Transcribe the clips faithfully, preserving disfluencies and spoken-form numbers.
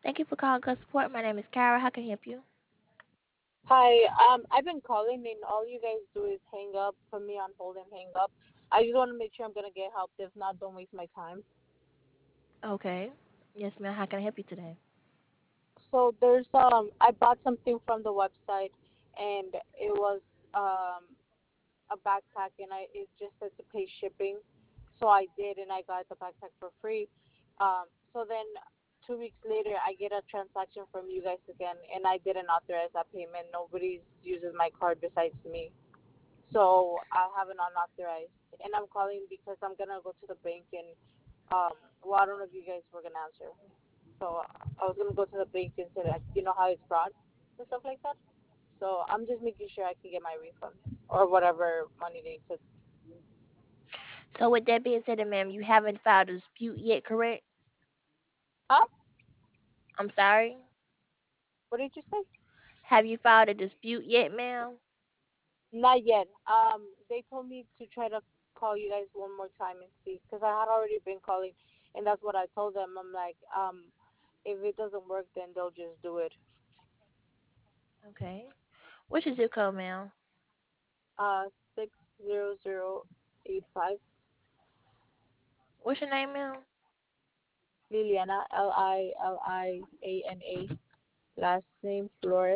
Thank you for calling Customer Support. My name is Kyra. How can I help you? Hi, um, I've been calling and all you guys do is hang up, put me on hold and hang up. I just want to make sure I'm gonna get help. If not, don't waste my time. Okay. Yes, ma'am. How can I help you today? So there's um, I bought something from the website, and it was um a backpack, and I it just said to pay shipping, so I did, and I got the backpack for free. Um, so then two weeks later, I get a transaction from you guys again, and I didn't authorize that payment. Nobody uses my card besides me. So I have an unauthorized, and I'm calling because I'm gonna go to the bank and um, well, I don't know if you guys were gonna answer. So I was gonna go to the bank and say like, you know how it's fraud and stuff like that. So I'm just making sure I can get my refund or whatever money they took. So, with that being said, ma'am, you haven't filed a dispute yet, correct? Huh? I'm sorry. What did you say? Have you filed a dispute yet, ma'am? Not yet. Um, they told me to try to call you guys one more time and see, because I had already been calling, and that's what I told them. I'm like, um, if it doesn't work, then they'll just do it. Okay. What's your zip code, ma'am? Uh, six zero zero eight five. What's your name, ma'am? Liliana, L I L I A N A. Last name Flores.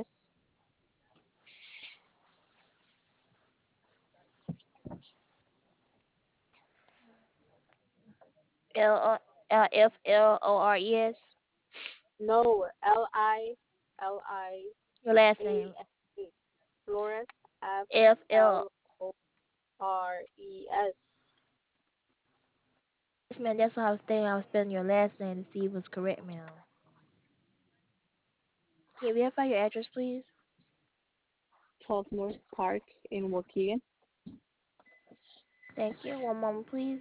L L F L O R E S. No, L I L I Your last A name. N A. Flores. F F L. L O R E S. Yes, ma'am. That's what I was saying. I was spelling your last name to see if it was correct, ma'am. Can you verify your address, please? twelve North Park in Waukegan. Thank you. One moment, please.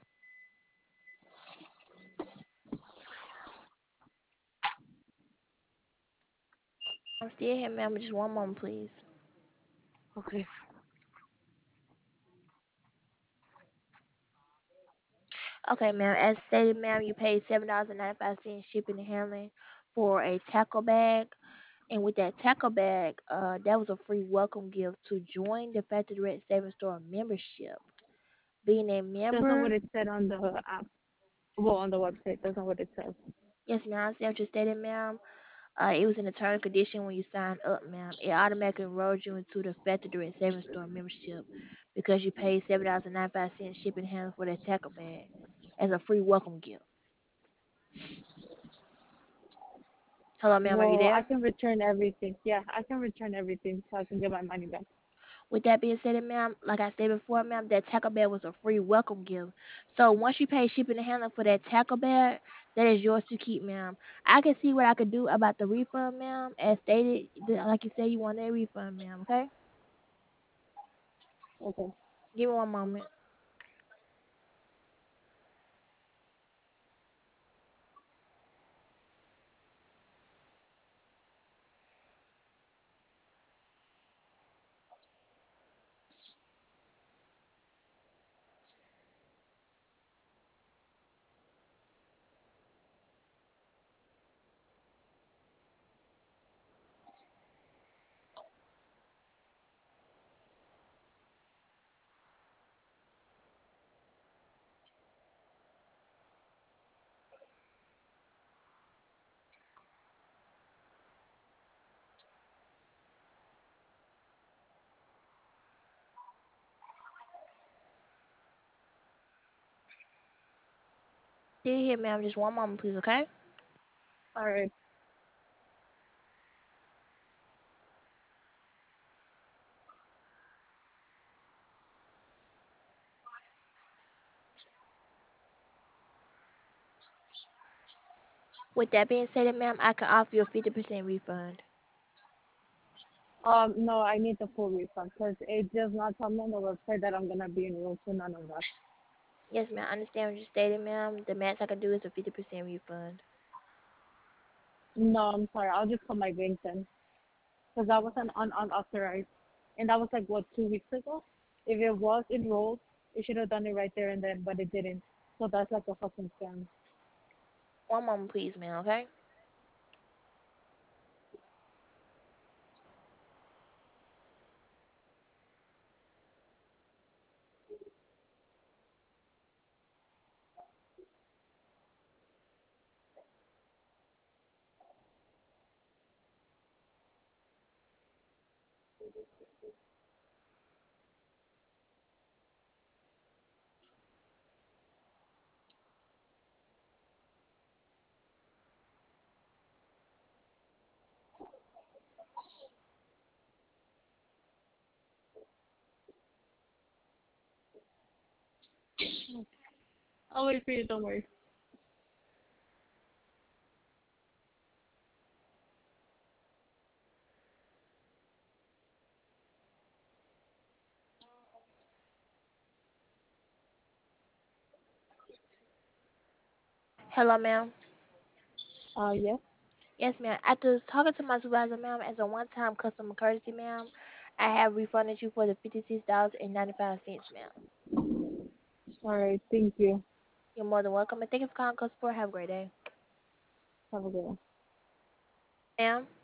I'm still here, ma'am. Just one moment, please. Okay. Okay, ma'am. As stated, ma'am, you paid seven dollars and ninety five cents shipping and handling for a tackle bag. And with that tackle bag, uh, that was a free welcome gift to join the Factory Direct Savings Store membership. Being a That's not member, what it said on the app. Well, on the website. That's not what it says. yes, ma'am. I see what you stated, ma'am. Uh, it was in the term and condition when you signed up, ma'am. It automatically enrolled you into the Factory Direct Savings Store membership because you paid seven dollars and ninety five cents shipping and handling for that tackle bag as a free welcome gift. Hello, ma'am. Are you Well, I there? can return everything. Yeah, I can return everything so I can get my money back. With that being said, ma'am, like I said before, ma'am, that tackle bag was a free welcome gift. So once you pay shipping and handling for that tackle bag, that is yours to keep, ma'am. I can see what I could do about the refund, ma'am. As stated, the- like you said, you want that refund, ma'am. Okay, Okay. give me one moment. Still here, ma'am. Just one moment, please. Okay. All right. With that being said, ma'am, I can offer you a fifty percent refund. Um, no, I need the full refund because it does not tell me on the website that I'm gonna be enrolled to none of that. Yes, ma'am. I understand what you stated, ma'am. The max I can do is a fifty percent refund. No, I'm sorry. I'll just call my bank then because that was an un- unauthorized, and that was like what two weeks ago. If it was enrolled, it should have done it right there and then, but it didn't. So that's like a fucking scam. One moment, please, ma'am. Okay. I'll wait for you. Don't worry. Hello, ma'am. Uh, yes. Yes, ma'am. After talking to my supervisor, ma'am, as a one-time customer courtesy, ma'am, I have refunded you for the fifty-six dollars and ninety-five cents, ma'am. All right. Thank you. You're more than welcome, and thank you for calling customer support. Have a great day. Have a good one. Ma'am.